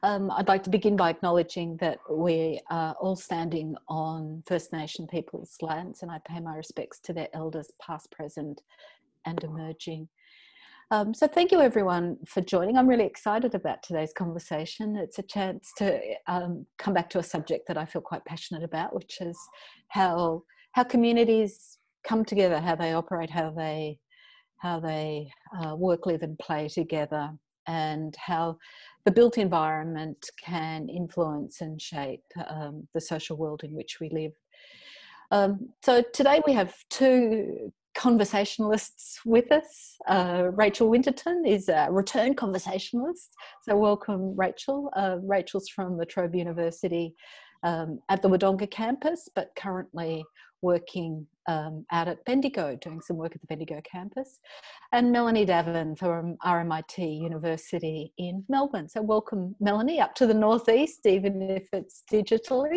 I'd like to begin by acknowledging that we are all standing on First Nation people's lands, and I pay my respects to their elders, past, present, and emerging. So thank you everyone for joining. I'm really excited about today's conversation. It's a chance to come back to a subject that I feel quite passionate about, which is how communities come together, how they operate, how they work, live and play together, and how the built environment can influence and shape the social world in which we live. So today we have two conversationalists with us. Rachel Winterton is a return conversationalist. So welcome, Rachel. Rachel's from La Trobe University at the Wodonga campus, but currently working out at Bendigo, doing some work at the Bendigo campus. And Melanie Davin from RMIT University in Melbourne. So welcome, Melanie, up to the northeast, even if it's digitally.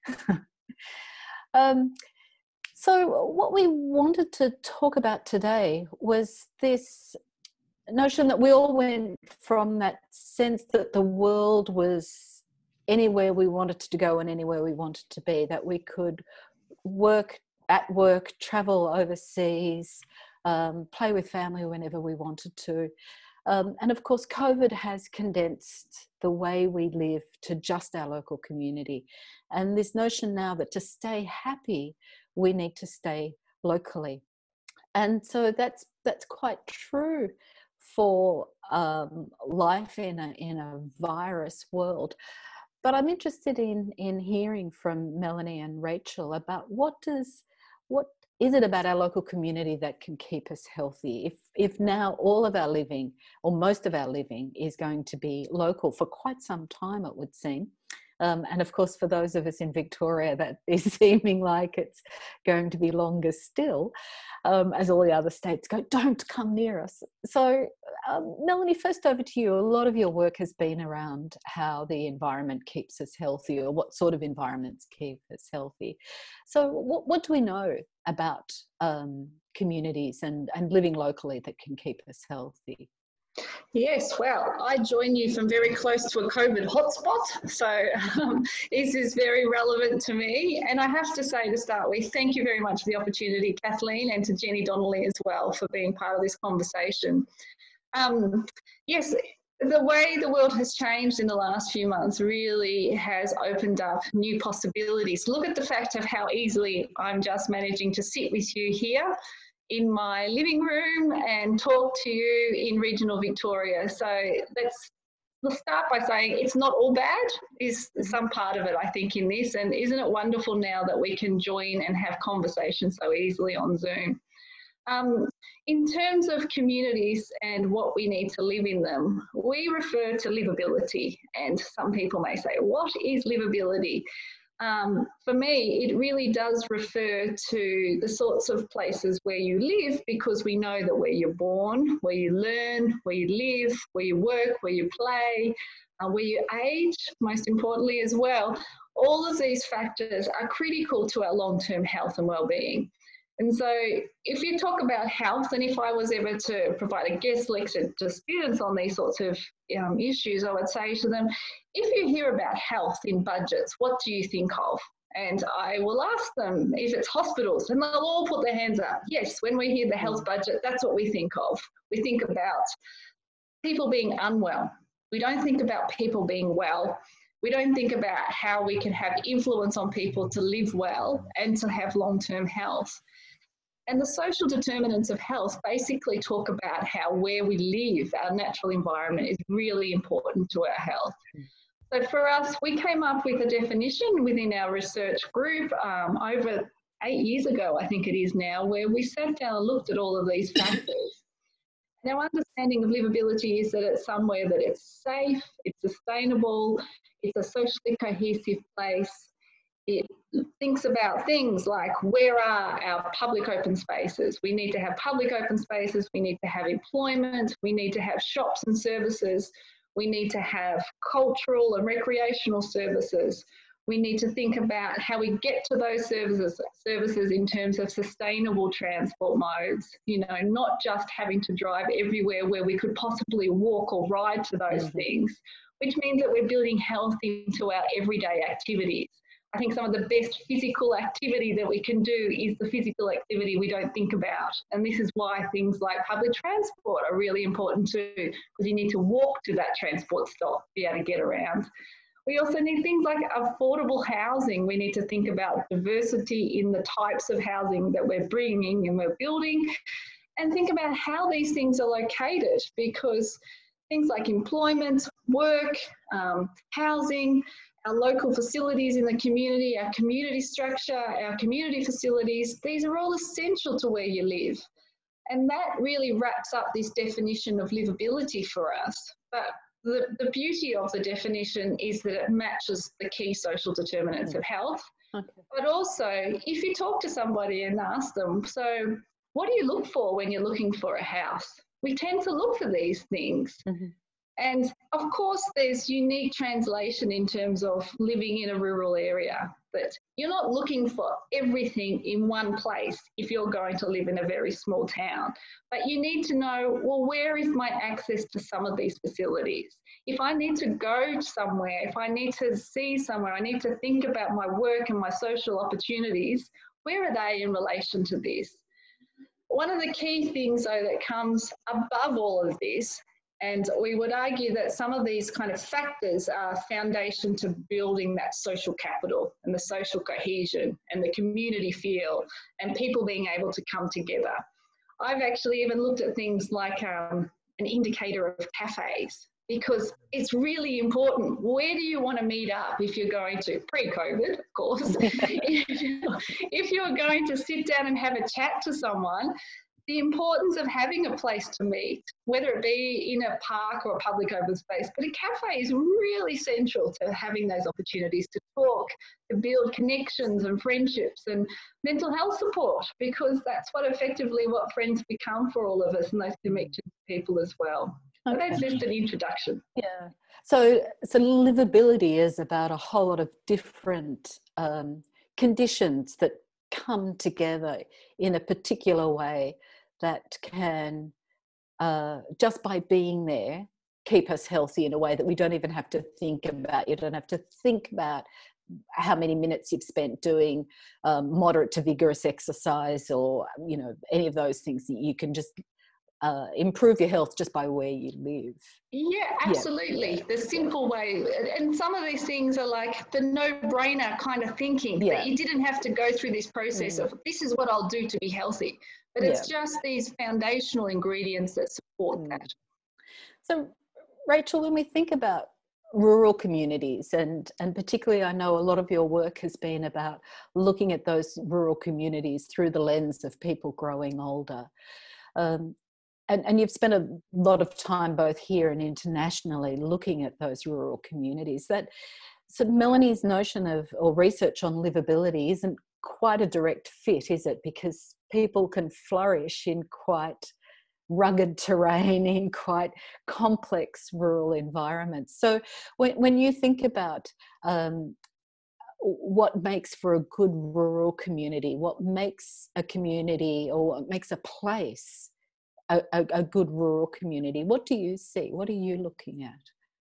So what we wanted to talk about today was this notion that we all went from that sense that the world was anywhere we wanted to go and anywhere we wanted to be, that we could work, travel overseas, play with family whenever we wanted to. And of course, COVID has condensed the way we live to just our local community. And this notion now that to stay happy, we need to stay locally. And so that's quite true for life in a virus world. But I'm interested in hearing from Melanie and Rachel about what is it about our local community that can keep us healthy? If now all of our living, or most of our living, is going to be local for quite some time, it would seem. And of course, for those of us in Victoria, that is seeming like it's going to be longer still, as all the other states go, don't come near us. So Melanie, first over to you. A lot of your work has been around how the environment keeps us healthy, or what sort of environments keep us healthy. So what do we know about communities and living locally that can keep us healthy? Yes, well, I join you from very close to a COVID hotspot, so this is very relevant to me. And I have to say to start with, thank you very much for the opportunity, Kathleen, and to Jenny Donnelly as well for being part of this conversation. Yes, the way the world has changed in the last few months really has opened up new possibilities. Look at the fact of how easily I'm just managing to sit with you here in my living room and talk to you in regional Victoria. So let's start by saying it's not all bad, is some part of it, I think, in this. And isn't it wonderful now that we can join and have conversations so easily on Zoom? In terms of communities and what we need to live in them, we refer to livability. And some people may say, what is livability? For me, it really does refer to the sorts of places where you live, because we know that where you're born, where you learn, where you live, where you work, where you play, where you age, most importantly as well, all of these factors are critical to our long-term health and well-being. And so if you talk about health, and if I was ever to provide a guest lecture to students on these sorts of issues, I would say to them, if you hear about health in budgets, what do you think of? And I will ask them if it's hospitals, and they'll all put their hands up. Yes, when we hear the health budget, that's what we think of. We think about people being unwell. We don't think about people being well. We don't think about how we can have influence on people to live well and to have long-term health. And the social determinants of health basically talk about how where we live, our natural environment, is really important to our health. So for us, we came up with a definition within our research group over 8 years ago, I think it is now, where we sat down and looked at all of these factors. And our understanding of livability is that it's somewhere that it's safe, it's sustainable, it's a socially cohesive place. It thinks about things like, where are our public open spaces? We need to have public open spaces, we need to have employment, we need to have shops and services, we need to have cultural and recreational services. We need to think about how we get to those services in terms of sustainable transport modes, you know, not just having to drive everywhere where we could possibly walk or ride to those things. which means that we're building health into our everyday activities. I think some of the best physical activity that we can do is the physical activity we don't think about. And this is why things like public transport are really important too, because you need to walk to that transport stop, be able to get around. We also need things like affordable housing. We need to think about diversity in the types of housing that we're bringing and we're building, and think about how these things are located, because things like employment, work, housing, our local facilities in the community, our community structure, our community facilities, these are all essential to where you live. And that really wraps up this definition of livability for us. But the beauty of the definition is that it matches the key social determinants of health. Okay. But also, if you talk to somebody and ask them, so what do you look for when you're looking for a house? We tend to look for these things. Mm-hmm. And of course, there's unique translation in terms of living in a rural area, that you're not looking for everything in one place if you're going to live in a very small town. But you need to know, well, where is my access to some of these facilities? If I need to go somewhere, if I need to see somewhere, I need to think about my work and my social opportunities, where are they in relation to this? One of the key things, though, that comes above all of this, and we would argue that some of these kind of factors are foundation to building that social capital and the social cohesion and the community feel and people being able to come together. I've actually even looked at things like an indicator of cafes, because it's really important. Where do you want to meet up if you're going to, pre-COVID, of course, if you're going to sit down and have a chat to someone, the importance of having a place to meet, whether it be in a park or a public open space, but a cafe is really central to having those opportunities to talk, to build connections and friendships and mental health support, because that's what friends become for all of us, and those connections to people as well. Okay. So that's just an introduction. Yeah. So livability is about a whole lot of different conditions that come together in a particular way that can, just by being there, keep us healthy in a way that we don't even have to think about. You don't have to think about how many minutes you've spent doing moderate to vigorous exercise, or any of those things. That you can just improve your health just by where you live. Yeah, absolutely. The simple way. And some of these things are like the no-brainer kind of thinking, that you didn't have to go through this process of this is what I'll do to be healthy. But it's just these foundational ingredients that support that. So, Rachel, when we think about rural communities, and particularly I know a lot of your work has been about looking at those rural communities through the lens of people growing older. And you've spent a lot of time both here and internationally looking at those rural communities. So Melanie's notion of, or research on livability, isn't quite a direct fit, is it? Because people can flourish in quite rugged terrain, in quite complex rural environments. So when you think about what makes for a good rural community, what makes a community, or what makes a place a good rural community, what do you see? What are you looking at?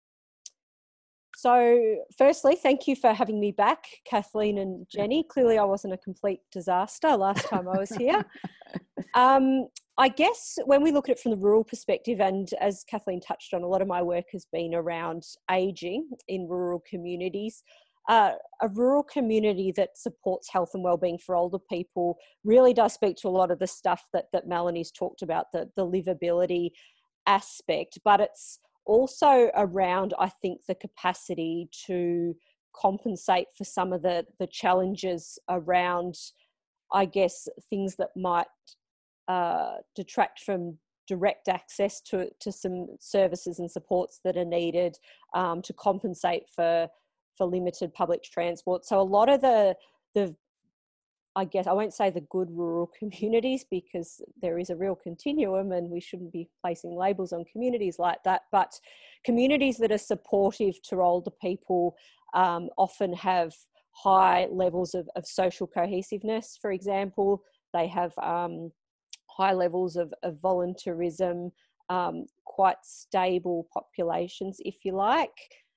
So firstly, thank you for having me back, Kathleen and Jenny. Clearly I wasn't a complete disaster last time I was here. I guess when we look at it from the rural perspective, and as Kathleen touched on, a lot of my work has been around ageing in rural communities. A rural community that supports health and wellbeing for older people really does speak to a lot of the stuff that Melanie's talked about, the livability aspect, but it's also around, I think, the capacity to compensate for some of the challenges around, I guess, things that might detract from direct access to some services and supports that are needed, to compensate for limited public transport. So a lot of the I guess I won't say the good rural communities, because there is a real continuum and we shouldn't be placing labels on communities like that, but communities that are supportive to older people often have high levels of social cohesiveness. For example, they have high levels of volunteerism, quite stable populations, if you like.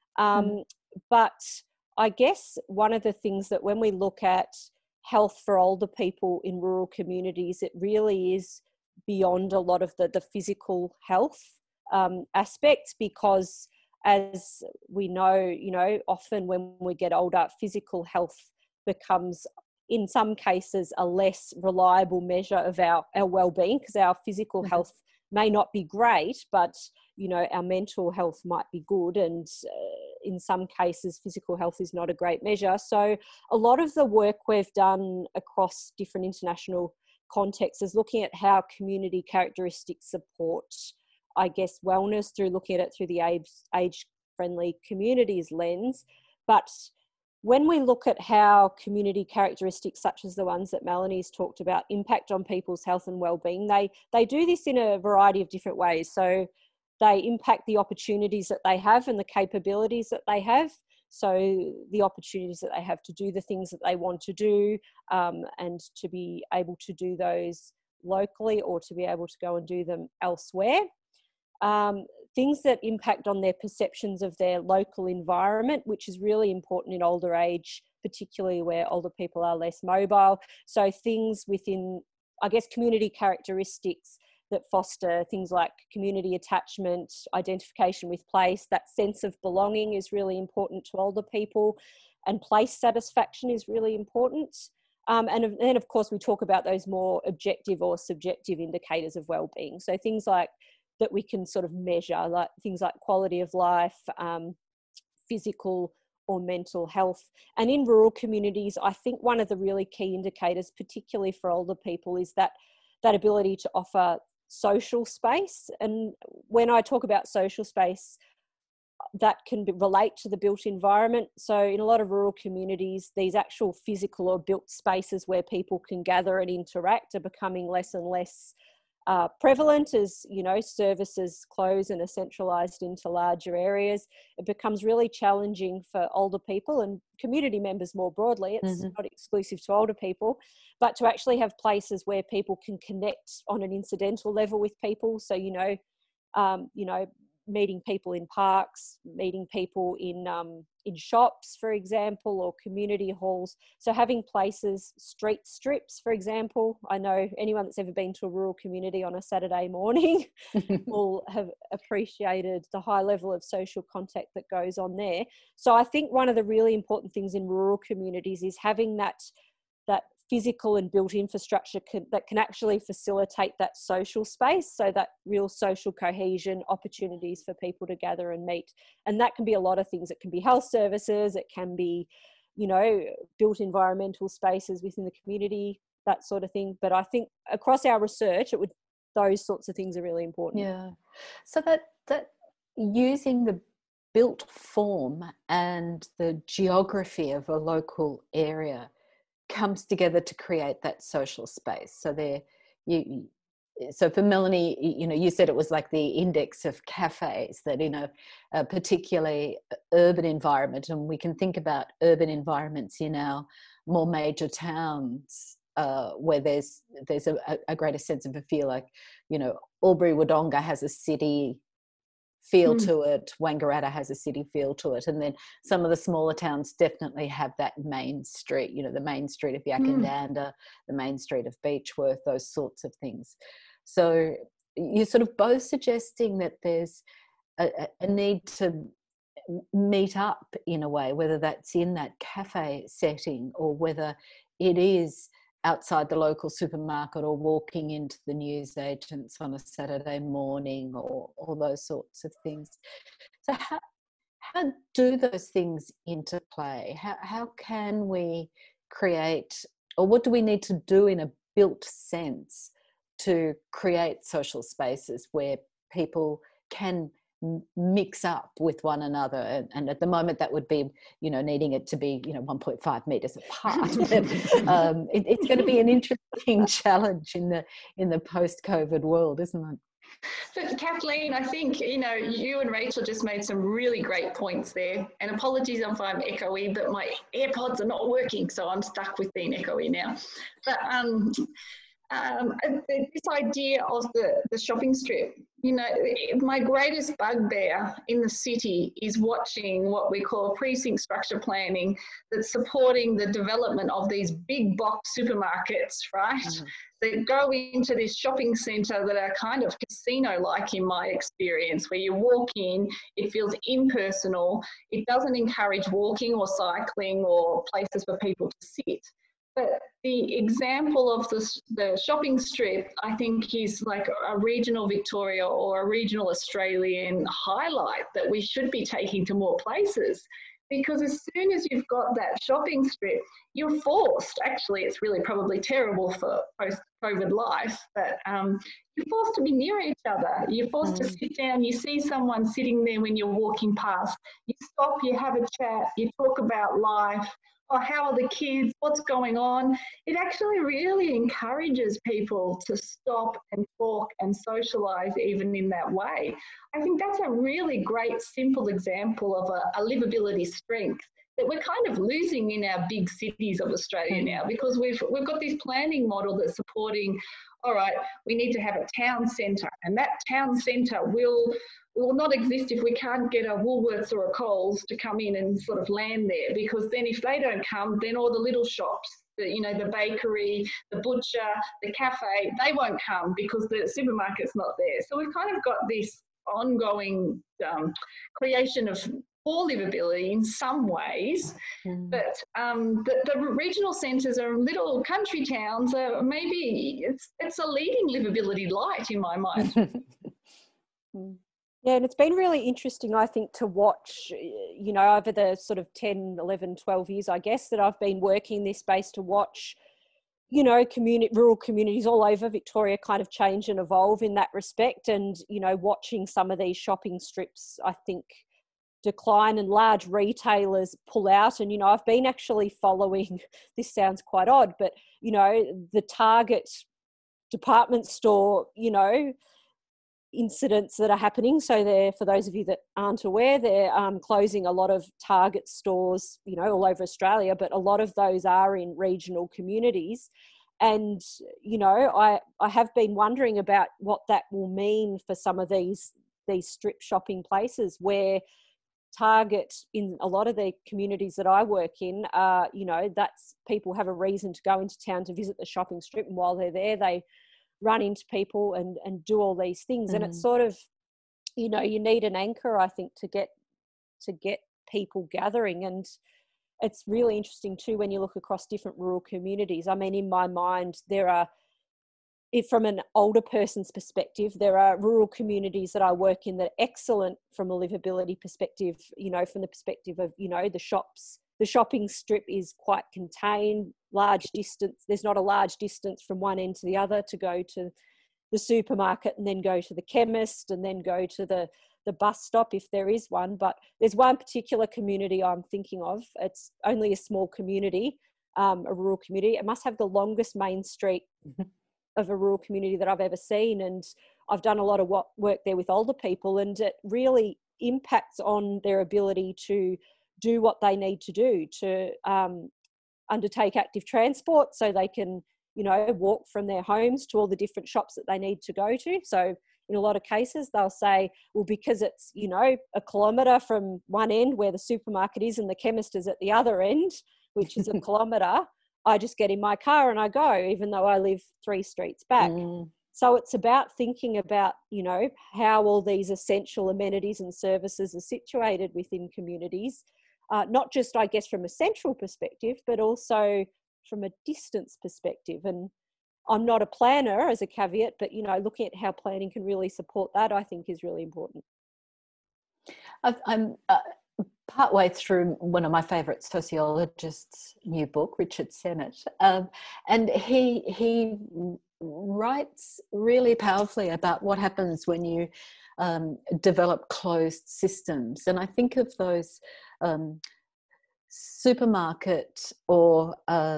But I guess one of the things that when we look at health for older people in rural communities, it really is beyond a lot of the physical health aspects, because as we know, often when we get older, physical health becomes, in some cases, a less reliable measure of our well-being, because our physical health may not be great, but our mental health might be good, and in some cases physical health is not a great measure. So a lot of the work we've done across different international contexts is looking at how community characteristics support, I guess, wellness, through looking at it through the age-friendly communities lens. But when we look at how community characteristics such as the ones that Melanie's talked about impact on people's health and well-being, they do this in a variety of different ways. So they impact the opportunities that they have and the capabilities that they have. So the opportunities that they have to do the things that they want to do, and to be able to do those locally or to be able to go and do them elsewhere. Things that impact on their perceptions of their local environment, which is really important in older age, particularly where older people are less mobile. So things within, I guess, community characteristics that foster things like community attachment, identification with place. That sense of belonging is really important to older people, and place satisfaction is really important. And then, of course, we talk about those more objective or subjective indicators of well-being. So things like that we can sort of measure, like things like quality of life, physical or mental health. And in rural communities, I think one of the really key indicators, particularly for older people, is that ability to offer social space. And when I talk about social space, that can relate to the built environment. So in a lot of rural communities, these actual physical or built spaces where people can gather and interact are becoming less and less prevalent as, services close and are centralised into larger areas. It becomes really challenging for older people and community members more broadly. It's not exclusive to older people, but to actually have places where people can connect on an incidental level with people. So, meeting people in parks, meeting people in shops, for example, or community halls. So having places, street strips, for example. I know anyone that's ever been to a rural community on a Saturday morning will have appreciated the high level of social contact that goes on there. So I think one of the really important things in rural communities is having that physical and built infrastructure that can actually facilitate that social space, so that real social cohesion, opportunities for people to gather and meet. And that can be a lot of things. It can be health services, it can be, built environmental spaces within the community, that sort of thing. But I think across our research, those sorts of things are really important. Yeah. So that using the built form and the geography of a local area comes together to create that social space. So so for Melanie, you said it was like the index of cafes that in a particularly urban environment, and we can think about urban environments in our more major towns where there's a greater sense of a feel, like, Albury-Wodonga has a city feel to it, Wangaratta has a city feel to it, and then some of the smaller towns definitely have that main street, the main street of Yackandandah, the main street of Beechworth, those sorts of things. So you're sort of both suggesting that there's a need to meet up in a way, whether that's in that cafe setting or whether it is outside the local supermarket or walking into the newsagents on a Saturday morning or all those sorts of things. So how do those things interplay? How can we create, or what do we need to do in a built sense to create social spaces where people can mix up with one another? And at the moment that would be needing it to be 1.5 meters apart. But it's going to be an interesting challenge in the post-COVID world, isn't it? But Kathleen, I think you and Rachel just made some really great points there, and apologies if I'm echoey, but my AirPods are not working, so I'm stuck with being echoey now. But this idea of the shopping strip, You know, my greatest bugbear in the city is watching what we call precinct structure planning that's supporting the development of these big box supermarkets, right? Mm. That go into this shopping centre that are kind of casino-like in my experience, where you walk in, it feels impersonal, it doesn't encourage walking or cycling or places for people to sit. But the example of the shopping strip, I think, is like a regional Victoria or a regional Australian highlight that we should be taking to more places. Because as soon as you've got that shopping strip, you're forced, actually, it's really probably terrible for post-COVID life, but you're forced to be near each other. You're forced to sit down. You see someone sitting there when you're walking past. You stop, you have a chat, you talk about life. Oh, how are the kids? What's going on? It actually really encourages people to stop and talk and socialise even in that way. I think that's a really great, simple example of a livability strength that we're kind of losing in our big cities of Australia now, because we've got this planning model that's supporting, all right, we need to have a town centre, and that town centre will not exist if we can't get a Woolworths or a Coles to come in and sort of land there, because then if they don't come, then all the little shops, the bakery, the butcher, the cafe, they won't come because the supermarket's not there. So we've kind of got this ongoing creation of poor livability in some ways, but the regional centres are little country towns. Maybe it's a leading livability light in my mind. Yeah, and it's been really interesting, I think, to watch, over the sort of 10, 11, 12 years, I guess, that I've been working in this space, to watch, rural communities all over Victoria kind of change and evolve in that respect. And, watching some of these shopping strips, I think, decline and large retailers pull out. And, I've been actually following, this sounds quite odd, but, the Target department store, incidents that are happening. So for those of you that aren't aware, they're closing a lot of Target stores, all over Australia, but a lot of those are in regional communities. And, I have been wondering about what that will mean for some of these strip shopping places, where Target, in a lot of the communities that I work in, that's people have a reason to go into town to visit the shopping strip, and while they're there, they run into people and do all these things. And it's sort of, you need an anchor, I think, to get people gathering. And it's really interesting too when you look across different rural communities. I mean, in my mind, from an older person's perspective, there are rural communities that I work in that are excellent from a livability perspective, from the perspective of, the shops. The shopping strip is quite contained, large distance. There's not a large distance from one end to the other to go to the supermarket and then go to the chemist and then go to the bus stop if there is one. But there's one particular community I'm thinking of. It's only a small community, a rural community. It must have the longest main street of a rural community that I've ever seen. And I've done a lot of work there with older people, and it really impacts on their ability to do what they need to do to undertake active transport, so they can, walk from their homes to all the different shops that they need to go to. So in a lot of cases, they'll say, well, because it's, a kilometre from one end where the supermarket is and the chemist is at the other end, which is a kilometre, I just get in my car and I go, even though I live 3 streets back. So it's about thinking about, how all these essential amenities and services are situated within communities. Not just, I guess, from a central perspective, but also from a distance perspective. And I'm not a planner, as a caveat, but, looking at how planning can really support that, I think, is really important. I'm partway through one of my favourite sociologists' new book, Richard Sennett, and he writes really powerfully about what happens when you develop closed systems. And I think of those supermarket or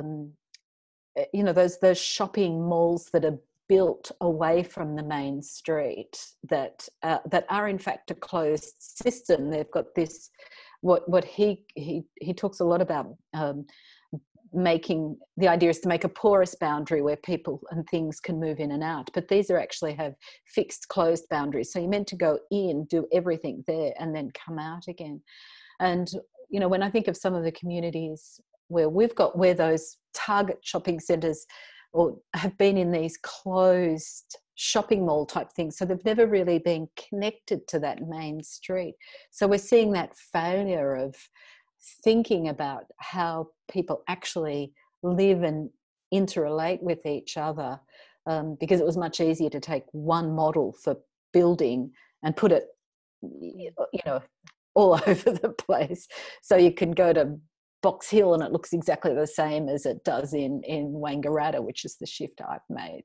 those shopping malls that are built away from the main street that are in fact a closed system. They've got this what he talks a lot about the idea is to make a porous boundary where people and things can move in and out. But these are actually have fixed, closed boundaries. So you're meant to go in, do everything there, and then come out again. And, you know, when I think of some of the communities where those target shopping centres or have been in these closed shopping mall type things, so they've never really been connected to that main street. So we're seeing that failure of thinking about how people actually live and interrelate with each other, because it was much easier to take one model for building and put it, you know, all over the place. So you can go to Box Hill and it looks exactly the same as it does in Wangaratta, which is the shift I've made.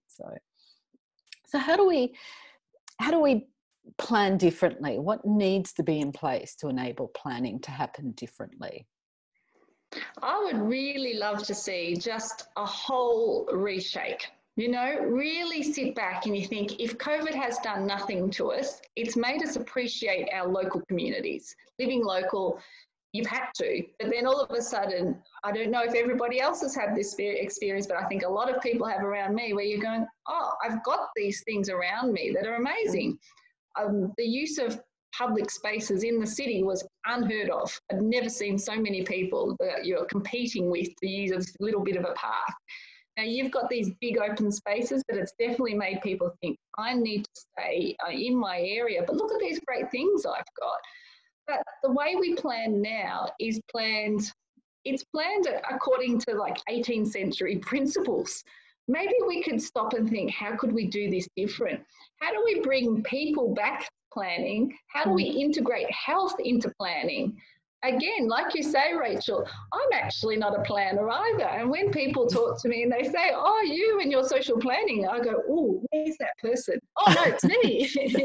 So how do we plan differently? What needs to be in place to enable planning to happen differently? I would really love to see just a whole reshake. You know, really sit back and you think, if COVID has done nothing to us, it's made us appreciate our local communities. Living local, you've had to, but then all of a sudden, I don't know if everybody else has had this experience, but I think a lot of people have around me, where you're going, oh, I've got these things around me that are amazing. The use of public spaces in the city was unheard of. I'd never seen so many people that you're competing with to use a little bit of a park. Now, you've got these big open spaces, but it's definitely made people think, I need to stay in my area, but look at these great things I've got. But the way we plan now is it's planned according to like 18th century principles. Maybe we could stop and think, how could we do this different? How do we bring people back to planning? How do we integrate health into planning? Again, like you say, Rachel, I'm actually not a planner either. And when people talk to me and they say, oh, you and your social planning, I go, oh, where's that person? Oh, no, it's me.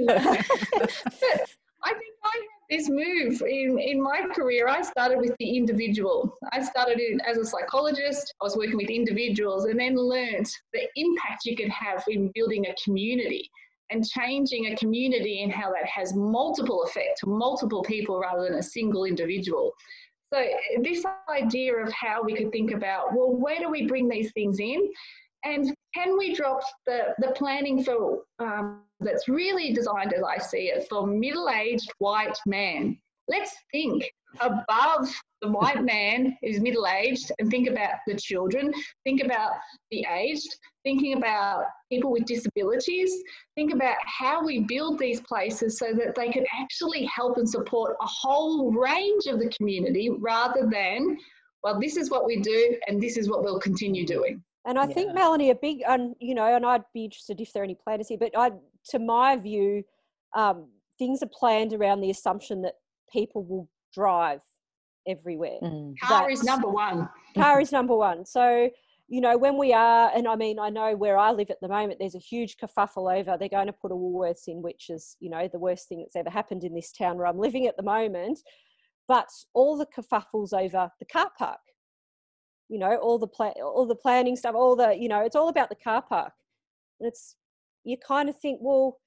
But I think I had this move in my career. I started with the individual. I started as a psychologist. I was working with individuals and then learned the impact you could have in building a community and changing a community and how that has multiple effects to multiple people rather than a single individual. So this idea of how we could think about, well, where do we bring these things in? And can we drop the planning for that's really designed, as I see it, for middle-aged white man? Let's think above the white man who's middle-aged and think about the children, think about the aged, thinking about people with disabilities, think about how we build these places so that they can actually help and support a whole range of the community rather than, well, this is what we do and this is what we'll continue doing. And I think, Melanie, a big, you know, and I'd be interested if there are any planners here, but to my view, things are planned around the assumption that people will drive everywhere. Car is number one. Car is number one. So, you know, when we are, and I mean, I know where I live at the moment, there's a huge kerfuffle over, they're going to put a Woolworths in, which is, you know, the worst thing that's ever happened in this town where I'm living at the moment. But all the kerfuffles over the car park. You know, all the planning stuff, you know, it's all about the car park. And you kind of think, well,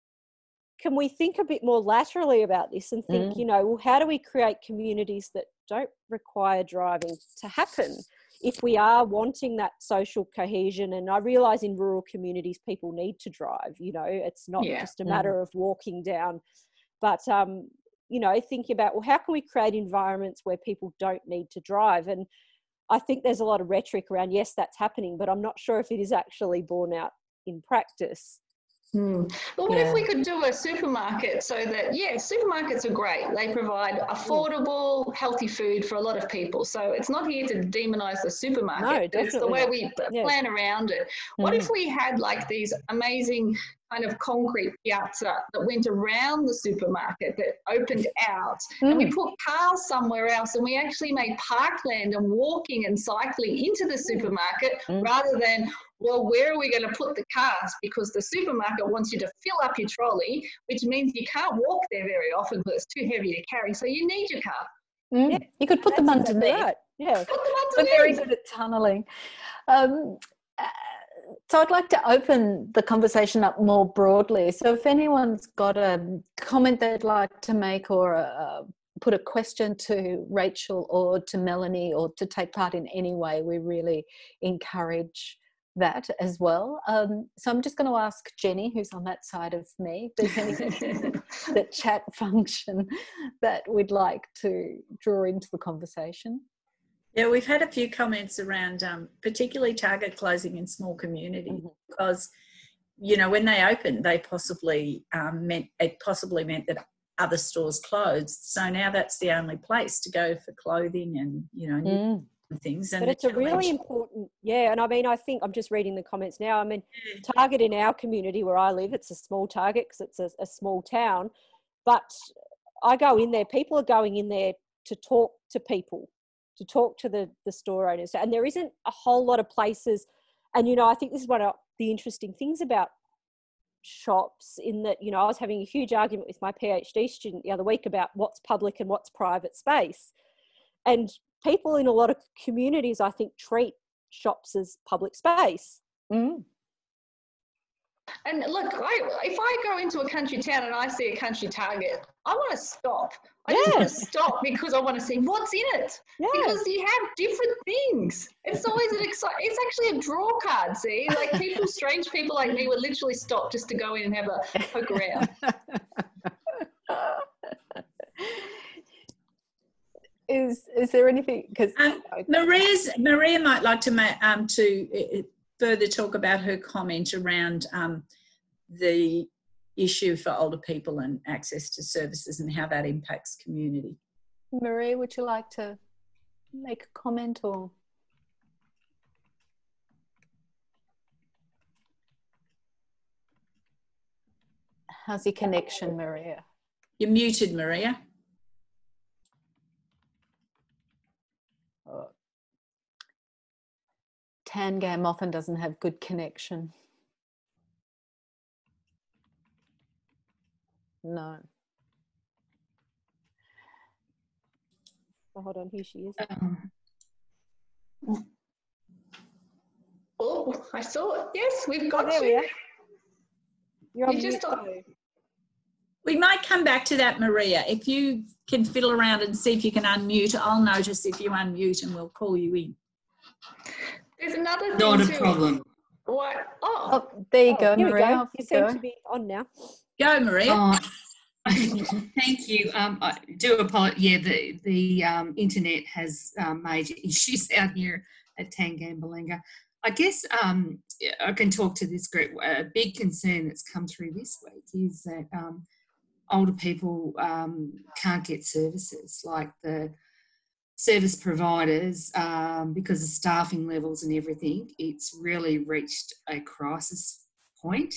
can we think a bit more laterally about this and think, you know, well, how do we create communities that don't require driving to happen if we are wanting that social cohesion? And I realise in rural communities, people need to drive, you know, it's not just a matter of walking down, but, you know, thinking about, well, how can we create environments where people don't need to drive? And I think there's a lot of rhetoric around, yes, that's happening, but I'm not sure if it is actually borne out in practice. Well, what if we could do a supermarket so that, supermarkets are great. They provide affordable, healthy food for a lot of people. So it's not here to demonise the supermarket. No, it's the way we plan around it. What if we had like these amazing kind of concrete piazza that went around the supermarket that opened out and we put cars somewhere else and we actually made parkland and walking and cycling into the supermarket rather than, well, where are we going to put the cars? Because the supermarket wants you to fill up your trolley, which means you can't walk there very often because it's too heavy to carry. So you need your car. Yeah, you could put them underneath. Right. Yeah, put them underneath. We're very good at tunnelling. So I'd like to open the conversation up more broadly. So if anyone's got a comment they'd like to make or a put a question to Rachel or to Melanie or to take part in any way, we really encourage that as well. So I'm just going to ask Jenny, who's on that side of me, if there's anything that chat function that we'd like to draw into the conversation. Yeah, we've had a few comments around particularly Target closing in small communities, because, you know, when they opened, they possibly meant that other stores closed. So now that's the only place to go for clothing and, you know, things. And but it's a really important, and I mean, I think I'm just reading the comments now. I mean, Target in our community where I live, it's a small Target because it's a small town, but I go in there, people are going in there to talk to people, to talk to the store owners, and there isn't a whole lot of places. And, you know, I think this is one of the interesting things about shops, in that, you know, I was having a huge argument with my PhD student the other week about what's public and what's private space. And people in a lot of communities, I think, treat shops as public space. And look, if I go into a country town and I see a country Target, I want to stop. I just want to stop because I want to see what's in it. Because you have different things. It's always it's actually a draw card, see? Like strange people like me would literally stop just to go in and have a poke around. Is there anything? Because Maria might like to further talk about her comment around the issue for older people and access to services and how that impacts community. Maria, would you like to make a comment or? How's your connection, Maria? You're muted, Maria. Tangam often doesn't have good connection. No. Oh, hold on, here she is. Oh, I saw it. Yes, we've got there you. You're on just mute. We might come back to that, Maria. If you can fiddle around and see if you can unmute, I'll notice if you unmute and we'll call you in. There's another thing Not a too. problem. What? Oh, there you go, Maria. You seem to be on now. Go, Maria. Thank you. I do apologize. Yeah, the internet has major issues out here at Tangambalinga. I guess I can talk to this group. A big concern that's come through this week is that older people can't get services like the service providers because of staffing levels and everything. It's really reached a crisis point.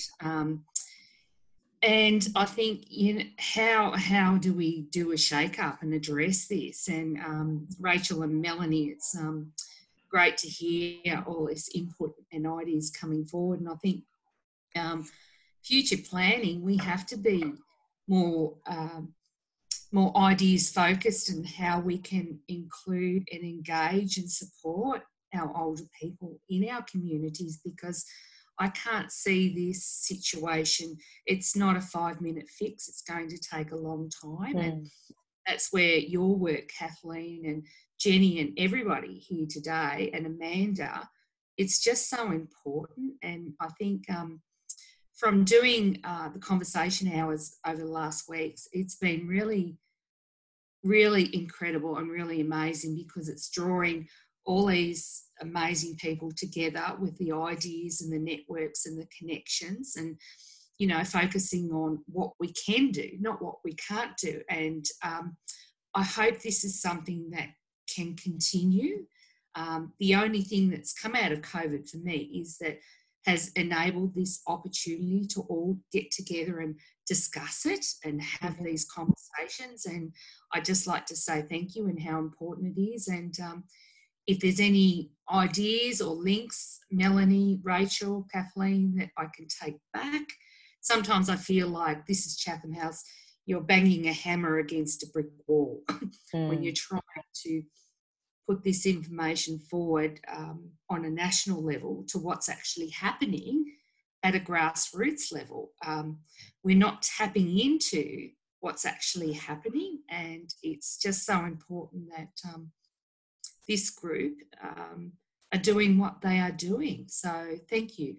And I think, you know, how do we do a shake-up and address this? And Rachel and Melanie, it's great to hear all this input and ideas coming forward. And I think future planning, we have to be more ideas focused in how we can include and engage and support our older people in our communities, because I can't see this situation. It's not a 5-minute fix. It's going to take a long time. And that's where your work, Kathleen and Jenny and everybody here today, and Amanda, it's just so important. And I think from doing the conversation hours over the last weeks, it's been really, really incredible and really amazing, because it's drawing all these amazing people together with the ideas and the networks and the connections, and, you know, focusing on what we can do, not what we can't do. And I hope this is something that can continue. The only thing that's come out of COVID for me is that has enabled this opportunity to all get together and discuss it and have these conversations. And I'd just like to say thank you and how important it is. And if there's any ideas or links, Melanie, Rachel, Kathleen, that I can take back. Sometimes I feel like this is Chatham House, you're banging a hammer against a brick wall when you're trying to put this information forward on a national level to what's actually happening at a grassroots level. We're not tapping into what's actually happening. And it's just so important that this group are doing what they are doing. So thank you.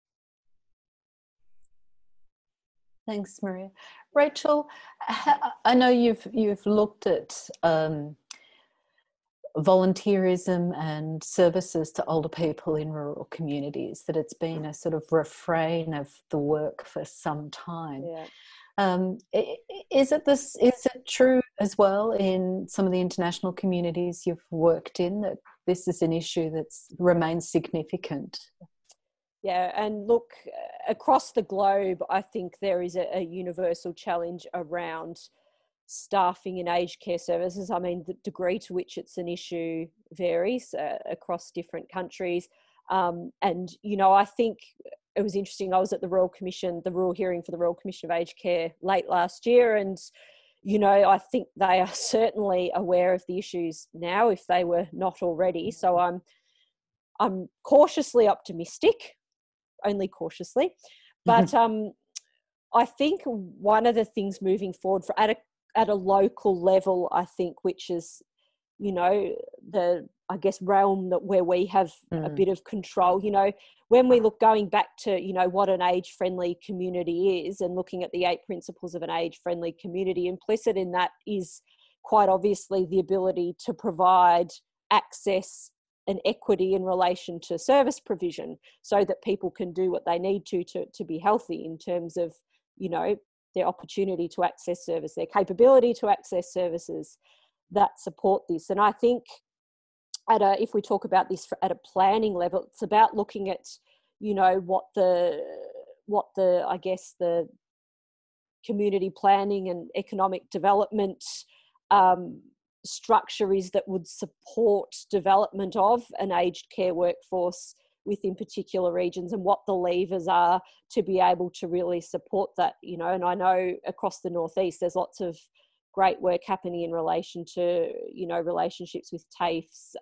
Thanks, Maria. Rachel, I know you've looked at volunteerism and services to older people in rural communities, that it's been a sort of refrain of the work for some time. Yeah. Is it true as well in some of the international communities you've worked in, that this is an issue that's remains significant? Yeah, and look, across the globe, I think there is a universal challenge around staffing in aged care services. I mean, the degree to which it's an issue varies across different countries. And, you know, I think it was interesting. I was at the Royal hearing for the Royal Commission of Aged Care late last year. And, you know, I think they are certainly aware of the issues now, if they were not already. So I'm cautiously optimistic, only cautiously. But I think one of the things moving forward at a local level, I think, which is, you know, the, I guess, realm where we have a bit of control, you know, when we look going back to, you know, what an age-friendly community is, and looking at the 8 principles of an age-friendly community, implicit in that is quite obviously the ability to provide access and equity in relation to service provision, so that people can do what they need to be healthy, in terms of, you know, their opportunity to access service, their capability to access services that support this. And I think if we talk about this at a planning level, it's about looking at, you know, what the I guess the community planning and economic development structure is that would support development of an aged care workforce within particular regions, and what the levers are to be able to really support that, you know. And I know across the Northeast there's lots of great work happening in relation to, you know, relationships with TAFEs,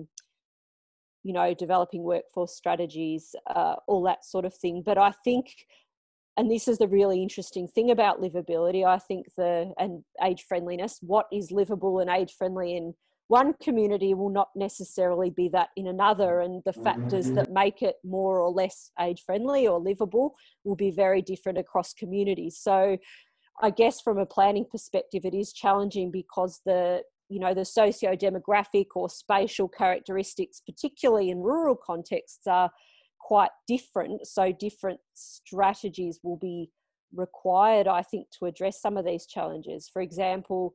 you know, developing workforce strategies, all that sort of thing. But I think, and this is the really interesting thing about livability, I think and age friendliness, what is livable and age friendly in one community will not necessarily be that in another, and the factors that make it more or less age friendly or livable will be very different across communities. So I guess from a planning perspective, it is challenging because the socio-demographic or spatial characteristics, particularly in rural contexts, are quite different. So different strategies will be required, I think, to address some of these challenges. For example,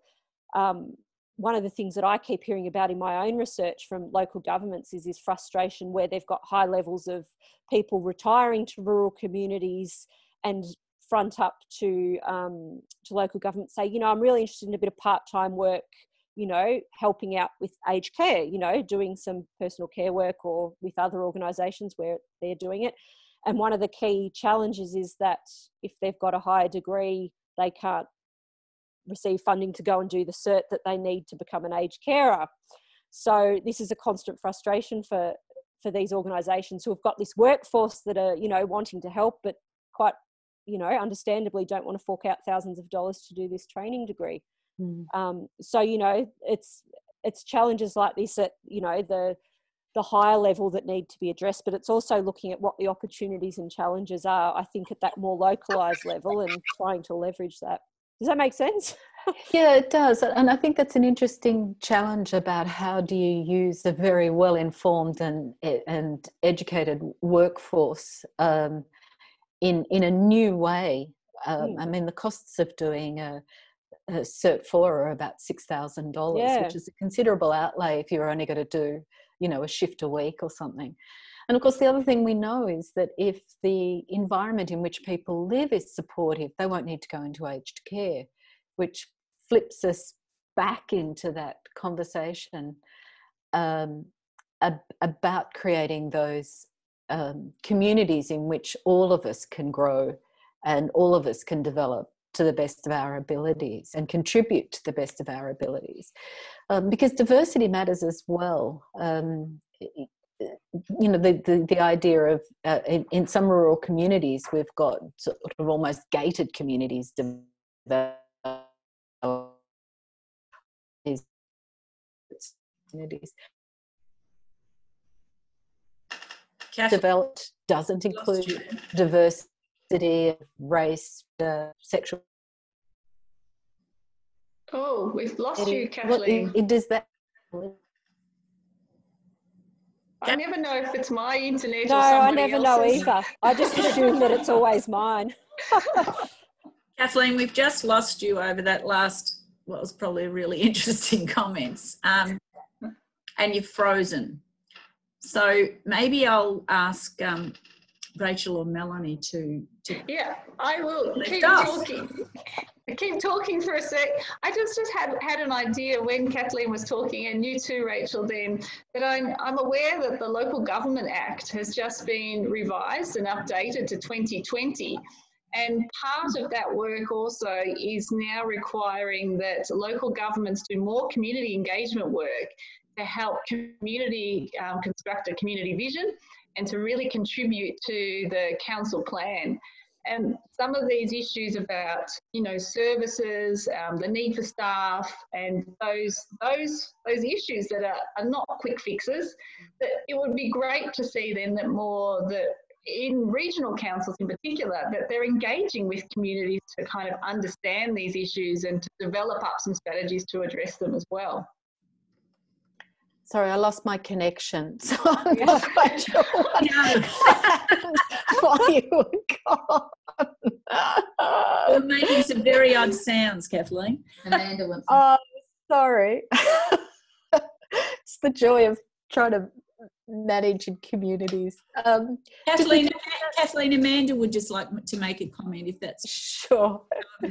one of the things that I keep hearing about in my own research from local governments is this frustration where they've got high levels of people retiring to rural communities and front up to local governments, say, you know, I'm really interested in a bit of part-time work, you know, helping out with aged care, you know, doing some personal care work or with other organisations where they're doing it. And one of the key challenges is that if they've got a higher degree, they can't receive funding to go and do the cert that they need to become an aged carer. So this is a constant frustration for these organisations who have got this workforce that are, you know, wanting to help, but quite, you know, understandably don't want to fork out thousands of dollars to do this training degree. So, you know, it's challenges like this at, you know, the higher level that need to be addressed, but it's also looking at what the opportunities and challenges are, I think, at that more localised level, and trying to leverage that. Does that make sense? Yeah, it does. And I think that's an interesting challenge about how do you use a very well-informed and educated workforce in a new way. I mean, the costs of doing a Cert 4 are about $6,000, which is a considerable outlay if you're only going to do, you know, a shift a week or something. And of course, the other thing we know is that if the environment in which people live is supportive, they won't need to go into aged care, which flips us back into that conversation about creating those communities in which all of us can grow and all of us can develop to the best of our abilities and contribute to the best of our abilities. Because diversity matters as well. You know, the idea of in some rural communities we've got sort of almost gated communities developing communities. Kathleen, Developed doesn't lost you. include diversity of race, sexual. Oh, we've lost you, Well, Kathleen. it does that. I never know if it's my internet No, or I somebody never know else's. either. I just assume that it's always mine. Kathleen, we've just lost you over that last, what was probably really interesting comments, and you've frozen. So maybe I'll ask Rachel or Melanie to Yeah, I will lift keep off. talking. Keep talking for a sec. I just had an idea when Kathleen was talking, and you too, Rachel, then, that I'm aware that the Local Government Act has just been revised and updated to 2020. And part of that work also is now requiring that local governments do more community engagement work to help community construct a community vision and to really contribute to the council plan. And some of these issues about, services, the need for staff, and those issues that are not quick fixes, that it would be great to see then that in regional councils in particular, that they're engaging with communities to kind of understand these issues and to develop up some strategies to address them as well. Sorry, I lost my connection, so I'm not quite sure what happened while you were gone. You're making some very odd sounds, Kathleen. Amanda wants to. Oh, sorry. It's the joy of trying to manage in communities. Kathleen, Amanda would just like to make a comment if that's sure.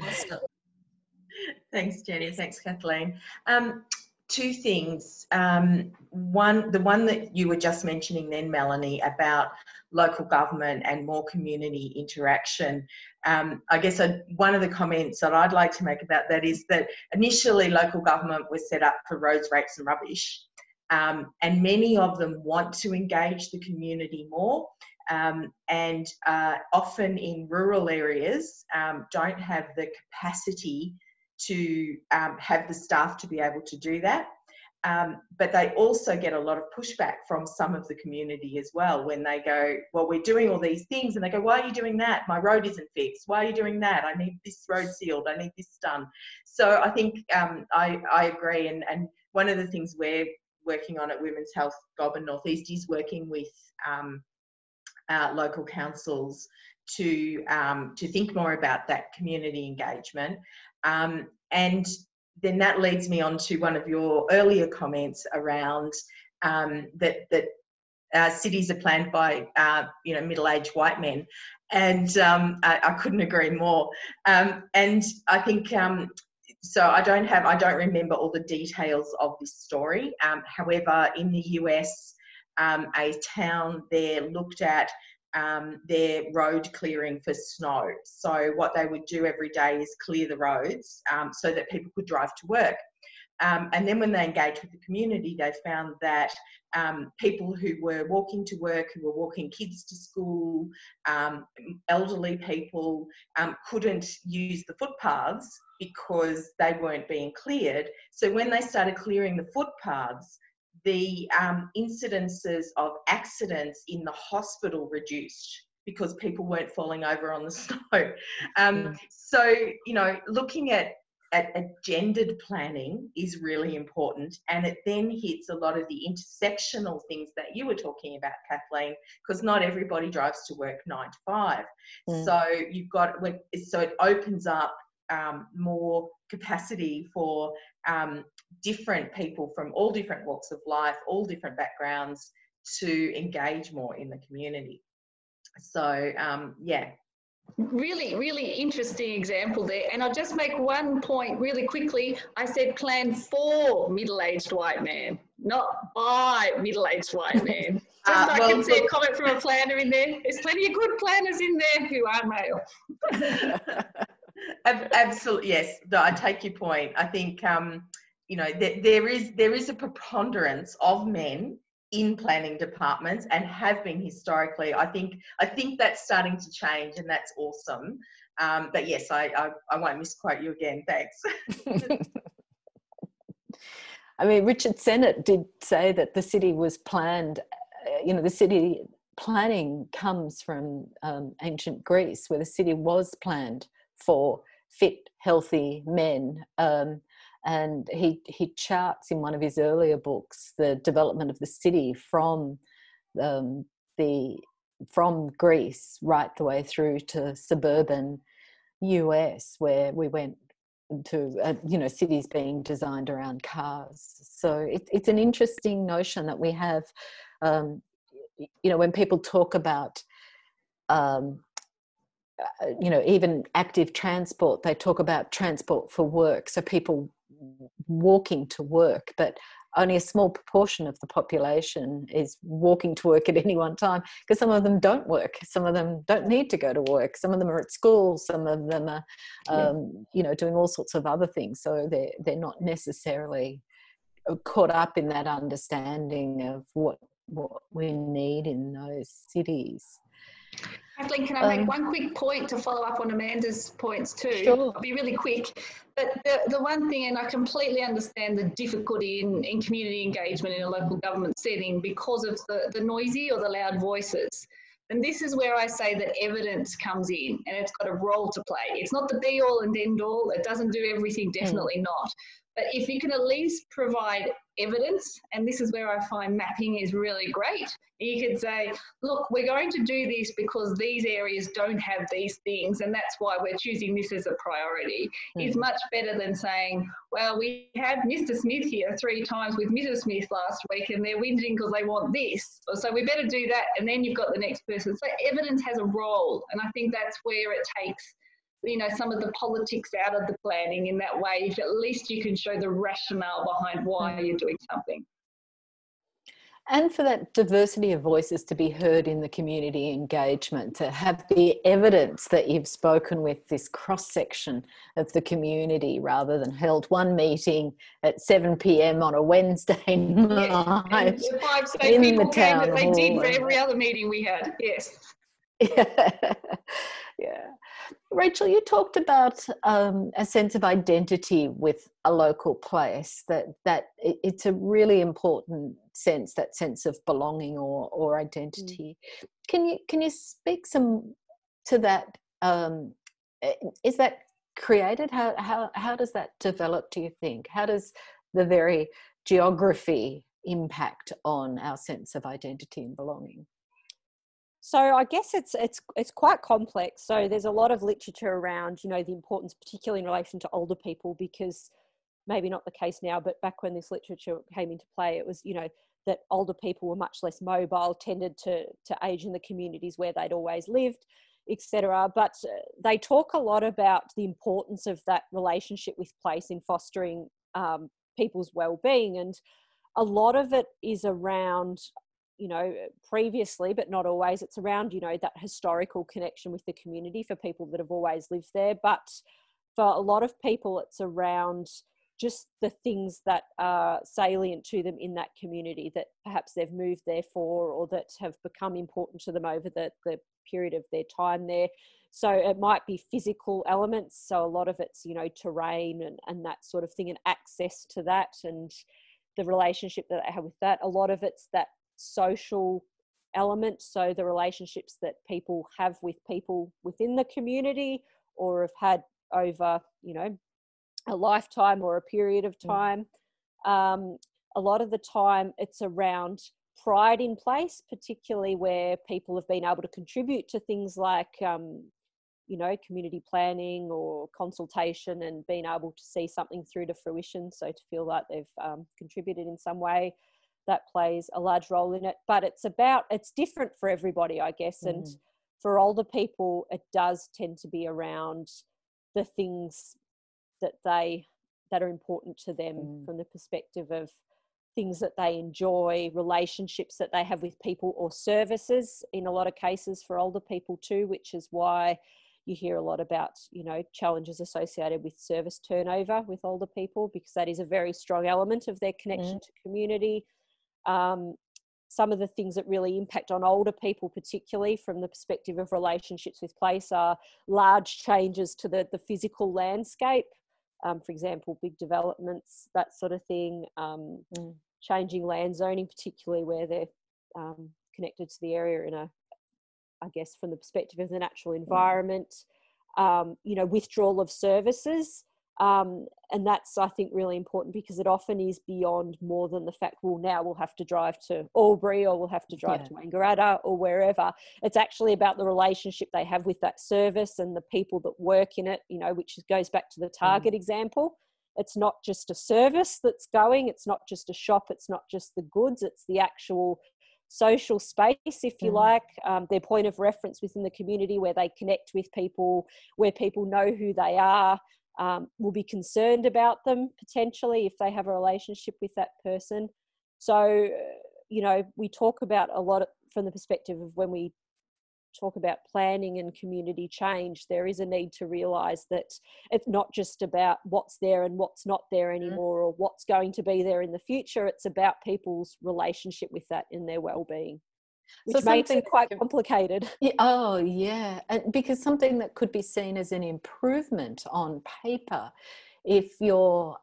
Thanks, Jenny. Thanks, Kathleen. Two things. The one that you were just mentioning then, Melanie, about local government and more community interaction. I guess one of the comments that I'd like to make about that is that initially local government was set up for roads, rates and rubbish. And many of them want to engage the community more, and often in rural areas don't have the capacity to have the staff to be able to do that. But they also get a lot of pushback from some of the community as well when they go, well, we're doing all these things, and they go, why are you doing that? My road isn't fixed. Why are you doing that? I need this road sealed. I need this done. So I think I agree. And one of the things we're working on at Women's Health Goulburn North East is working with local councils to think more about that community engagement. And then that leads me on to one of your earlier comments around that cities are planned by middle-aged white men, and I couldn't agree more. And I think so. I don't remember all the details of this story. However, in the US, a town there looked at their road clearing for snow. So what they would do every day is clear the roads so that people could drive to work. And then when they engaged with the community, they found that people who were walking to work, who were walking kids to school, elderly people couldn't use the footpaths because they weren't being cleared. So when they started clearing the footpaths, the incidences of accidents in the hospital reduced because people weren't falling over on the snow. So, looking at gendered planning is really important, and it then hits a lot of the intersectional things that you were talking about, Kathleen, because not everybody drives to work 9 to 5. So it opens up more capacity for different people from all different walks of life, all different backgrounds, to engage more in the community. So Really, really interesting example there. And I'll just make one point really quickly. I said plan for middle-aged white man, not by middle-aged white man. Just I can see a comment from a planner in there. There's plenty of good planners in there who are male. Absolutely, yes. No, I take your point. I think there is a preponderance of men in planning departments, and have been historically. I think that's starting to change, and that's awesome. But yes, I won't misquote you again. Thanks. I mean, Richard Sennett did say that the city was planned, the city planning comes from ancient Greece, where the city was planned for fit, healthy men. And he charts in one of his earlier books the development of the city from Greece right the way through to suburban US, where we went to cities being designed around cars. So it's an interesting notion that we have. When people talk about even active transport, they talk about transport for work, so people walking to work, but only a small proportion of the population is walking to work at any one time, because some of them don't work, some of them don't need to go to work, some of them are at school, some of them are doing all sorts of other things, so they're not necessarily caught up in that understanding of what we need in those cities. Kathleen, can I make one quick point to follow up on Amanda's points too? Sure. I'll be really quick. But the one thing, and I completely understand the difficulty in community engagement in a local government setting because of the noisy or the loud voices. And this is where I say that evidence comes in, and it's got a role to play. It's not the be all and end all. It doesn't do everything, definitely not. But if you can at least provide evidence, and this is where I find mapping is really great, you could say, look, we're going to do this because these areas don't have these things, and that's why we're choosing this as a priority. Is much better than saying, well, we had Mr. Smith here 3 times with Mrs. Smith last week, and they're whinging because they want this. So we better do that, and then you've got the next person. So evidence has a role, and I think that's where it takes some of the politics out of the planning in that way, if at least you can show the rationale behind why you're doing something. And for that diversity of voices to be heard in the community engagement, to have the evidence that you've spoken with this cross-section of the community rather than held one meeting at 7 p.m. on a Wednesday night. Yes, 5 same people came that they did for every other meeting we had, yes. Yeah. Rachel, you talked about a sense of identity with a local place, that it's a really important sense, that sense of belonging or identity. Can you speak some to that? Is that created? How does that develop, do you think? How does the very geography impact on our sense of identity and belonging? So I guess it's quite complex. So there's a lot of literature around, the importance, particularly in relation to older people, because maybe not the case now, but back when this literature came into play, it was, that older people were much less mobile, tended to age in the communities where they'd always lived, etc. But they talk a lot about the importance of that relationship with place in fostering people's well-being, and a lot of it is around, previously, but not always, it's around, that historical connection with the community for people that have always lived there. But for a lot of people, it's around just the things that are salient to them in that community that perhaps they've moved there for, or that have become important to them over the period of their time there. So it might be physical elements. So a lot of it's, terrain and that sort of thing, and access to that and the relationship that they have with that. A lot of it's that social element, so the relationships that people have with people within the community or have had over a lifetime or a period of time. A lot of the time it's around pride in place, particularly where people have been able to contribute to things like community planning or consultation, and being able to see something through to fruition, so to feel like they've contributed in some way. That plays a large role in it. But it's different for everybody, I guess. And for older people, it does tend to be around the things that are important to them from the perspective of things that they enjoy, relationships that they have with people, or services in a lot of cases for older people too, which is why you hear a lot about, challenges associated with service turnover with older people, because that is a very strong element of their connection to community. Some of the things that really impact on older people, particularly from the perspective of relationships with place, are large changes to the physical landscape for example, big developments, that sort of thing, changing land zoning, particularly where they're connected to the area in a, I guess, from the perspective of the natural environment, withdrawal of services. And that's, I think, really important because it often is beyond more than the fact, well, now we'll have to drive to Albury or we'll have to drive to Wangaratta or wherever. It's actually about the relationship they have with that service and the people that work in it, which goes back to the Target example. It's not just a service that's going, it's not just a shop, it's not just the goods, it's the actual social space, if you like, their point of reference within the community where they connect with people, where people know who they are, will be concerned about them potentially if they have a relationship with that person. So, we talk about a lot from the perspective of when we talk about planning and community change, there is a need to realise that it's not just about what's there and what's not there anymore or what's going to be there in the future. It's about people's relationship with that and their well-being, which makes it quite complicated. Oh, yeah. And because something that could be seen as an improvement on paper, if you're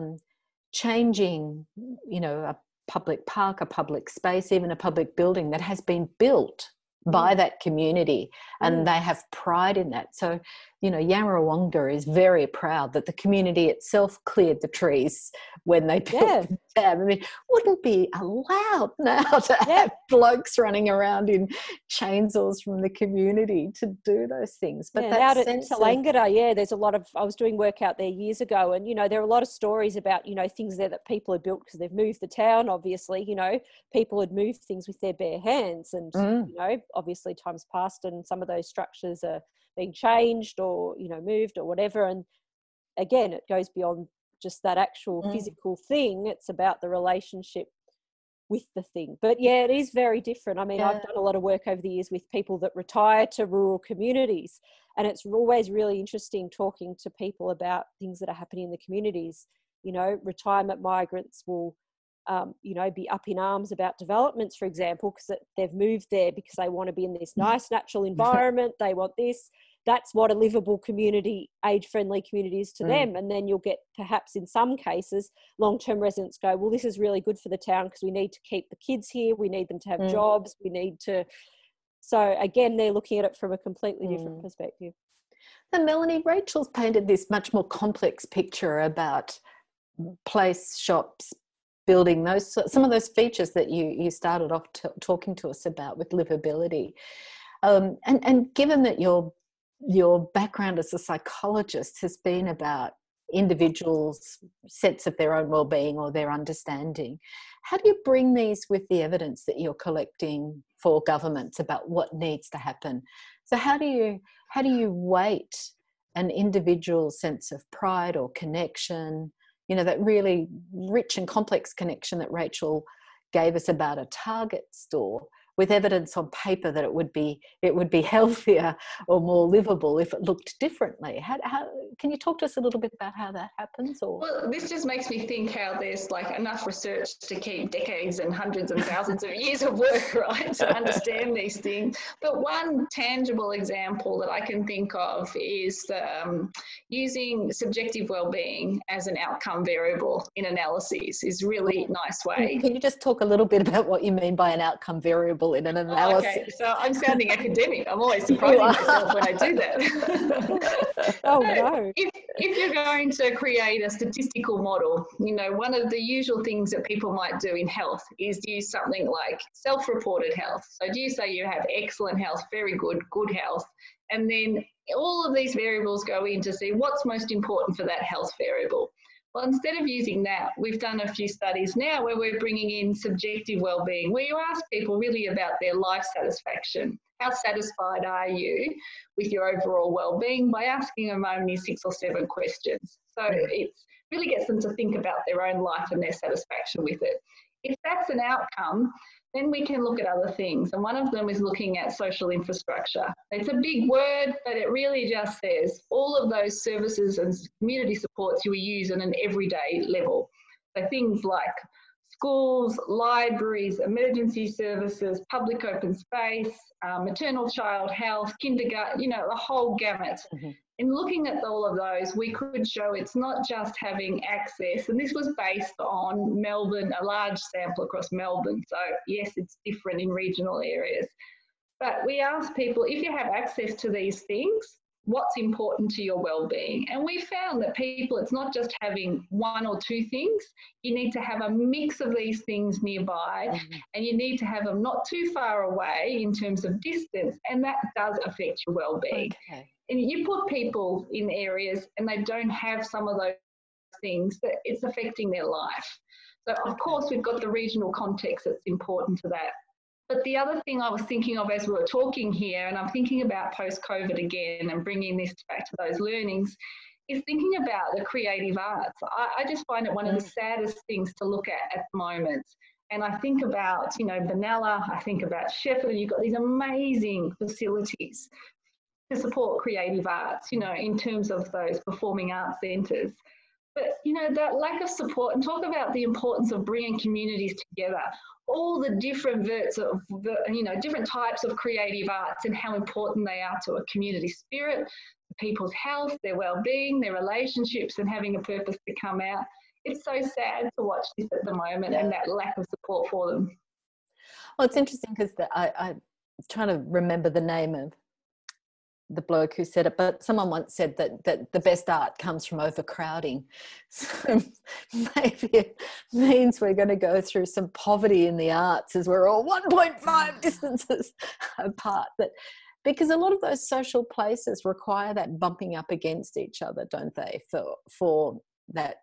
changing, a public park, a public space, even a public building that has been built by that community and they have pride in that. So, Yarrawonga is very proud that the community itself cleared the trees when they built the dam. I mean, wouldn't be allowed now to have blokes running around in chainsaws from the community to do those things. But out at Tallangatta, there's a lot of, I was doing work out there years ago and, there are a lot of stories about, things there that people had built because they've moved the town, obviously, people had moved things with their bare hands and, obviously time's passed and some of those structures are being changed or moved or whatever, and again it goes beyond just that actual physical thing. It's about the relationship with the thing. But it is very different. I mean, I've done a lot of work over the years with people that retire to rural communities, and it's always really interesting talking to people about things that are happening in the communities. Retirement migrants will be up in arms about developments, for example, because they've moved there because they want to be in this nice natural environment. They want this. That's what a livable community, age-friendly community is to them. And then you'll get, perhaps in some cases, long-term residents go, well, this is really good for the town because we need to keep the kids here. We need them to have jobs. We need to... So, again, they're looking at it from a completely different perspective. And Melanie, Rachel's painted this much more complex picture about place, shops, building some of those features that you started off talking to us about with livability. And given that your background as a psychologist has been about individuals' sense of their own well-being or their understanding, how do you bring these with the evidence that you're collecting for governments about what needs to happen? So how do you weight an individual's sense of pride or connection, that really rich and complex connection that Rachel gave us about a Target store, with evidence on paper that it would be healthier or more livable if it looked differently? How can you talk to us a little bit about how that happens? Well, this just makes me think how there's enough research to keep decades and hundreds and thousands of years of work, right, to understand these things. But one tangible example that I can think of is using subjective well-being as an outcome variable in analyses is really nice way. Can you just talk a little bit about what you mean by an outcome variable in an analysis? Okay, so I'm sounding academic. I'm always surprising myself when I do that. Oh no. If you're going to create a statistical model, one of the usual things that people might do in health is use something like self-reported health. So do you say you have excellent health, very good health, and then all of these variables go in to see what's most important for that health variable. Well, instead of using that, we've done a few studies now where we're bringing in subjective well-being, where you ask people really about their life satisfaction. How satisfied are you with your overall well-being by asking them only 6 or 7 questions? So it really gets them to think about their own life and their satisfaction with it. If that's an outcome, then we can look at other things. And one of them is looking at social infrastructure. It's a big word, but it really just says all of those services and community supports you use on an everyday level. So things like schools, libraries, emergency services, public open space, maternal child health, kindergarten, you know, the whole gamut. Mm-hmm. In looking at all of those, we could show it's not just having access, and this was based on Melbourne, a large sample across Melbourne. So yes, it's different in regional areas. But we asked people, if you have access to these things, what's important to your well-being? And we found that people, it's not just having one or two things. You need to have a mix of these things nearby, and you need to have them not too far away in terms of distance, and that does affect your well-being. Okay. And you put people in areas and they don't have some of those things, that it's affecting their life. So of course we've got the regional context that's important to that. But the other thing I was thinking of as we were talking here, and I'm thinking about post-COVID again and bringing this back to those learnings, is thinking about the creative arts. I just find it one of the saddest things to look at the moment. And I think about, you know, Benalla, I think about Shepparton, and you've got these amazing facilities to support creative arts, you know, in terms of those performing arts centres. But, you know, that lack of support, and talk about the importance of bringing communities together, all the different different types of creative arts and how important they are to a community spirit, people's health, their well-being, their relationships, and having a purpose to come out. It's so sad to watch this at the moment, and that lack of support for them. Well, it's interesting because I'm trying to remember the name of the bloke who said it, but someone once said that the best art comes from overcrowding. So maybe it means we're going to go through some poverty in the arts as we're all 1.5 distances apart. But because a lot of those social places require that bumping up against each other, don't they? For that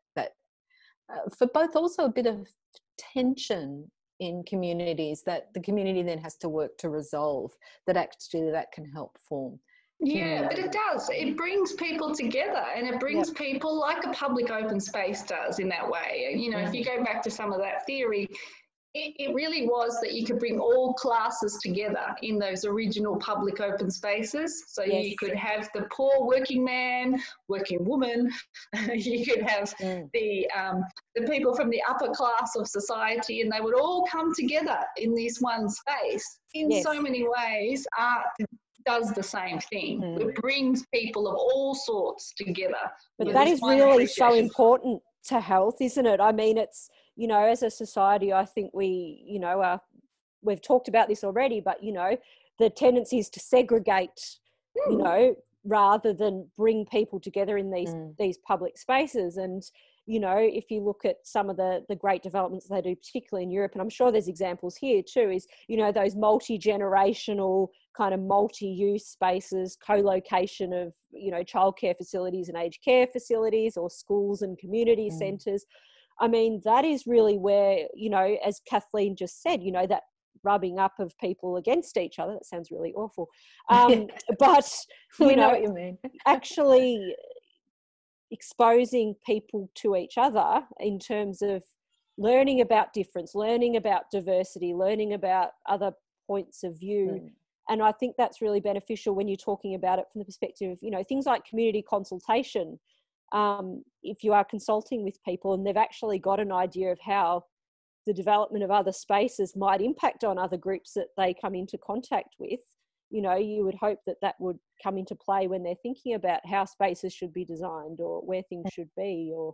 for both also a bit of tension in communities that the community then has to work to resolve, that actually that can help form. Yeah, but it does. It brings people together, and it brings people like a public open space does in that way. You know, if you go back to some of that theory, it really was that you could bring all classes together in those original public open spaces. So you could have the poor working man, working woman. You could have the people from the upper class of society, and they would all come together in this one space. In so many ways, art does the same thing. It brings people of all sorts together. But that is really so important to health, isn't it? I mean, it's, you know, as a society, I think we, you know, we've talked about this already, but, you know, the tendency is to segregate, you know, rather than bring people together in these public spaces. And, you know, if you look at some of the great developments they do, particularly in Europe, and I'm sure there's examples here too, is, you know, those multi-generational kind of multi-use spaces, co-location of, you know, childcare facilities and aged care facilities, or schools and community centres. I mean, that is really where, you know, as Kathleen just said, you know, that rubbing up of people against each other, that sounds really awful. But, you know what you mean. Actually exposing people to each other in terms of learning about difference, learning about diversity, learning about other points of view. And I think that's really beneficial when you're talking about it from the perspective of, you know, things like community consultation. If you are consulting with people and they've actually got an idea of how the development of other spaces might impact on other groups that they come into contact with, you know, you would hope that that would come into play when they're thinking about how spaces should be designed or where things should be. Or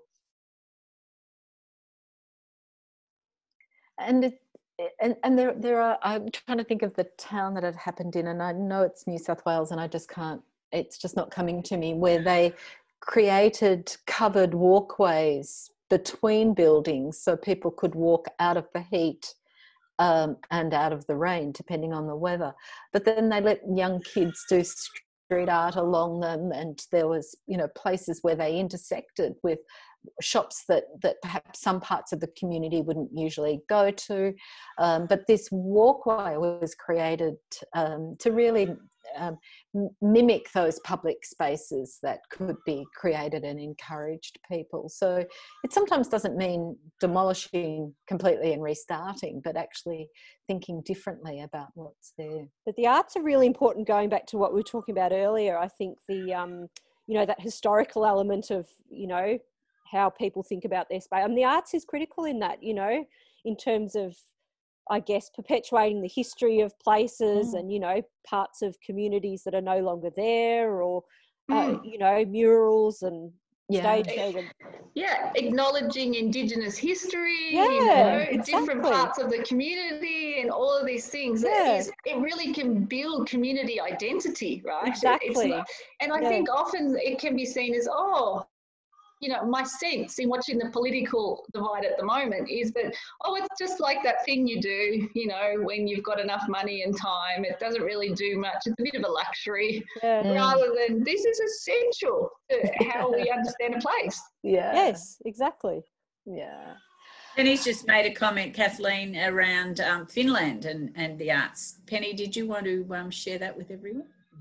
and there are, I'm trying to think of the town that it happened in, and I know it's New South Wales, and I just can't, it's just not coming to me, where they created covered walkways between buildings so people could walk out of the heat and out of the rain, depending on the weather. But then they let young kids do street art along them, and there was, you know, places where they intersected with shops that perhaps some parts of the community wouldn't usually go to. But this walkway was created to really mimic those public spaces that could be created and encouraged people. So it sometimes doesn't mean demolishing completely and restarting, but actually thinking differently about what's there. But the arts are really important, going back to what we were talking about earlier. I think the, you know, that historical element of, you know, how people think about their space. The arts is critical in that, you know. in terms of, I guess, perpetuating the history of places and, you know, parts of communities that are no longer there, or, you know, murals and stage shows. Yeah, acknowledging Indigenous history, Yeah, you know, exactly. different parts of the community and all of these things. Yeah. It really can build community identity, right? Exactly. And I think often it can be seen as, oh, you know, my sense in watching the political divide at the moment is that, oh, it's just like that thing you do, you know, when you've got enough money and time. It doesn't really do much. It's a bit of a luxury, rather than this is essential to how we understand a place. Yeah. Yes, exactly. Yeah. Penny's just made a comment, Kathleen, around Finland and the arts. Penny, did you want to share that with everyone?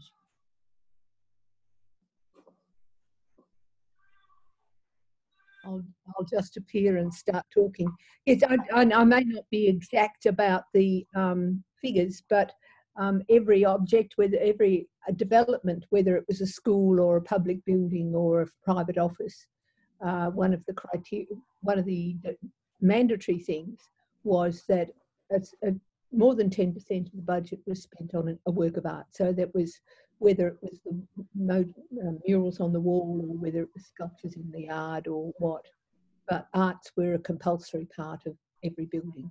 I'll just appear and start talking. Yes, I may not be exact about the figures, but every object, whether every development, whether it was a school or a public building or a private office, one of the mandatory things was that more than 10% of the budget was spent on a work of art. So that was whether it was the murals on the wall or whether it was sculptures in the yard or what. But arts were a compulsory part of every building.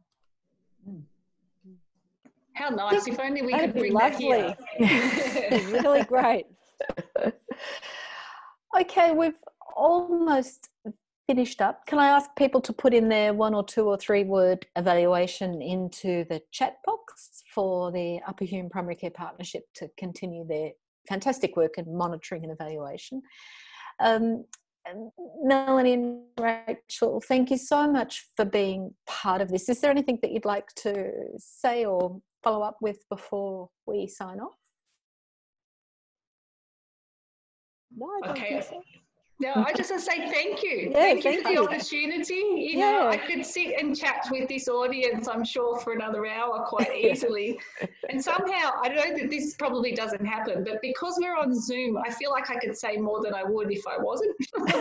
How nice. If only we could bring lovely. that here. Really great. Okay, we've almost finished up. Can I ask people to put in their 1 or 2 or 3 word evaluation into the chat box for the Upper Hume Primary Care Partnership to continue their fantastic work in monitoring and evaluation. Melanie and Rachel, thank you so much for being part of this. Is there anything that you'd like to say or follow up with before we sign off? No, I don't think so. No, I just want to say thank you. Yeah, thank you for the opportunity. You know, I could sit and chat with this audience, I'm sure, for another hour quite easily. And somehow, I know that this probably doesn't happen, but because we're on Zoom, I feel like I could say more than I would if I wasn't.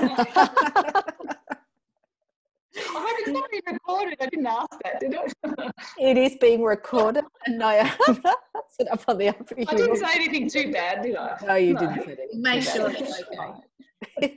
I hope it's not being recorded. I didn't ask that, did I? It is being recorded, and I have it up on the Upper Hume. I didn't say anything too bad, did I? No, you didn't say anything. Make sure it's okay.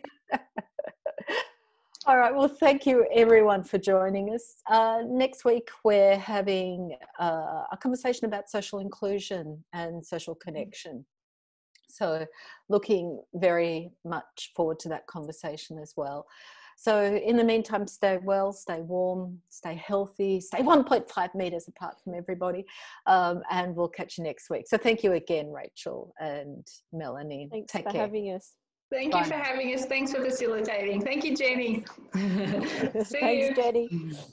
All right, well, thank you everyone for joining us. Next week we're having a conversation about social inclusion and social connection. So looking very much forward to that conversation as well. So in the meantime, stay well, stay warm, stay healthy, stay 1.5 metres apart from everybody, and we'll catch you next week. So thank you again, Rachel and Melanie. Thanks Take for care. having us. Thank you for having us. Thanks for facilitating. Thank you, Jenny. See you. Thanks, Jenny.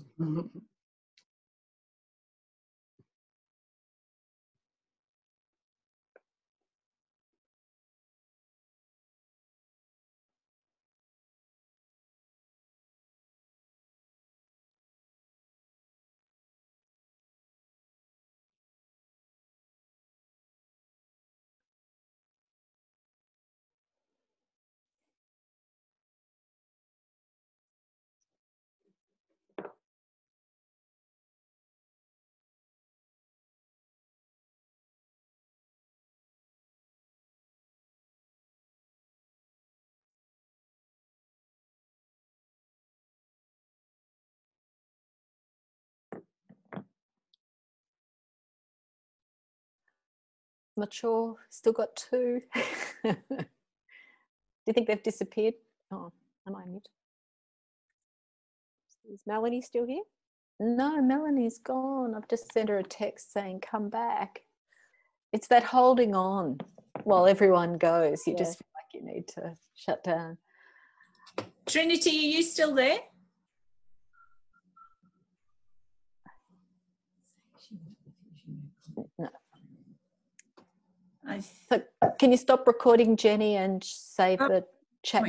Not sure. Still got 2. Do you think they've disappeared? Oh, am I mute? Is Melanie still here? No, Melanie's gone. I've just sent her a text saying, come back. It's that holding on while everyone goes. You just feel like you need to shut down. Trinity, are you still there? No. I So can you stop recording, Jenny, and save the chat